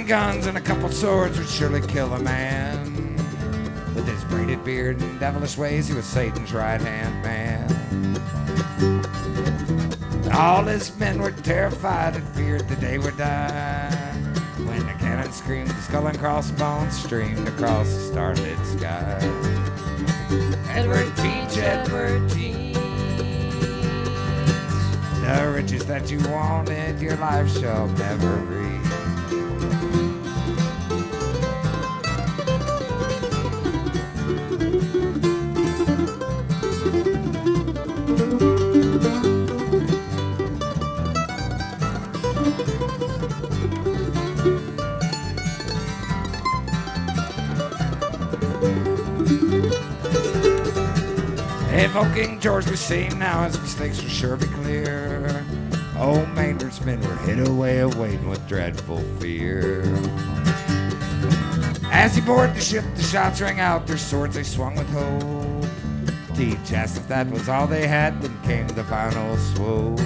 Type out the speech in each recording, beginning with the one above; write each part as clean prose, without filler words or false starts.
guns and a couple swords would surely kill a man. With his braided beard and devilish ways, he was Satan's right-hand man. All his men were terrified and feared the day would die. When the cannon screamed, the skull and crossbones streamed across the starlit sky. Edward Teach, Edward Teach, the riches that you wanted, your life shall never reach. If old King George was seen now, his mistakes will sure be clear. Old Maynard's men were hid away, awaiting with dreadful fear. As he boarded the ship, the shots rang out, their swords they swung with hope. Teach asked if that was all they had, then came the final swoop.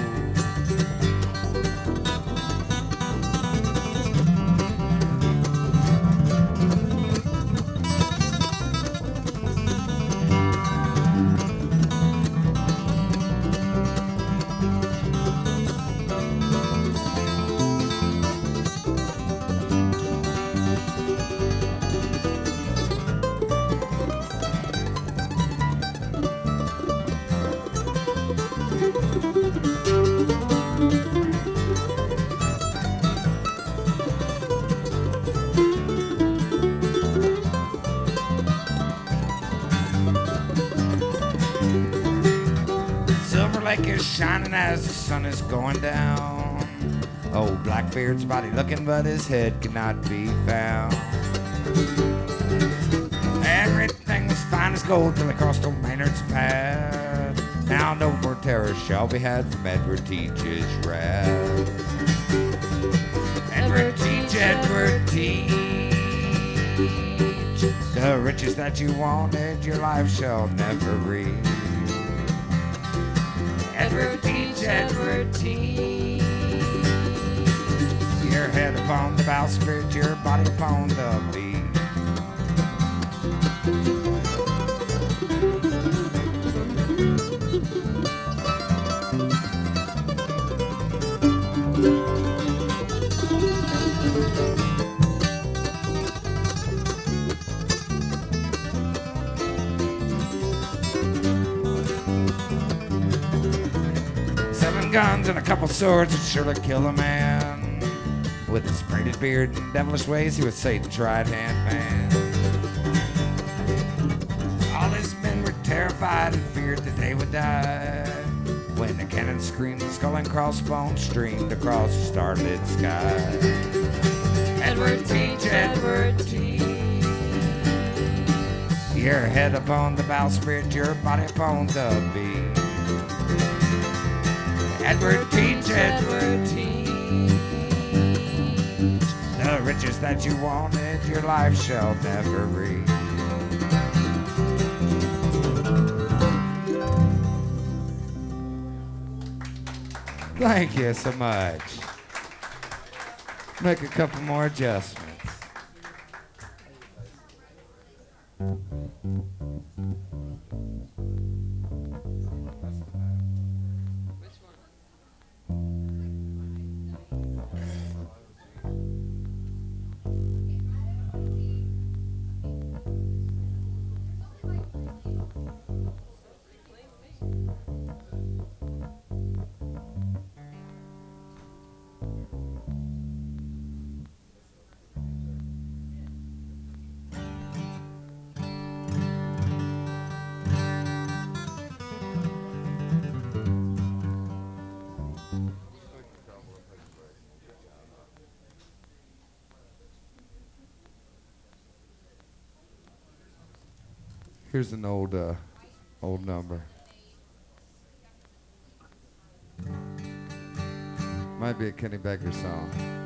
Lake is shining as the sun is going down. Old Blackbeard's body looking, but his head could not be found. Everything was fine as gold till they crossed old Maynard's path. Now no more terror shall be had from Edward Teach's wrath. Edward Teach, Edward Teach, the riches that you wanted, your life shall never reach. Edward Teach, Edward Teach, your head upon the bowsprit, your body upon the beach. 7 guns and a couple swords would surely kill a man. With his braided beard and devilish ways, he was Satan's right-hand man. All his men were terrified and feared that they would die. When the cannon screamed, the skull and crossbones streamed across the starlit sky. Edward Teach, Edward Teach, your head upon the bowsprit, your body upon the beach. Edward Teach, Edward Teach, the riches that you wanted, your life shall never reach. Thank you so much. Make a couple more adjustments. Here's an old number. Might be a Kenny Becker song.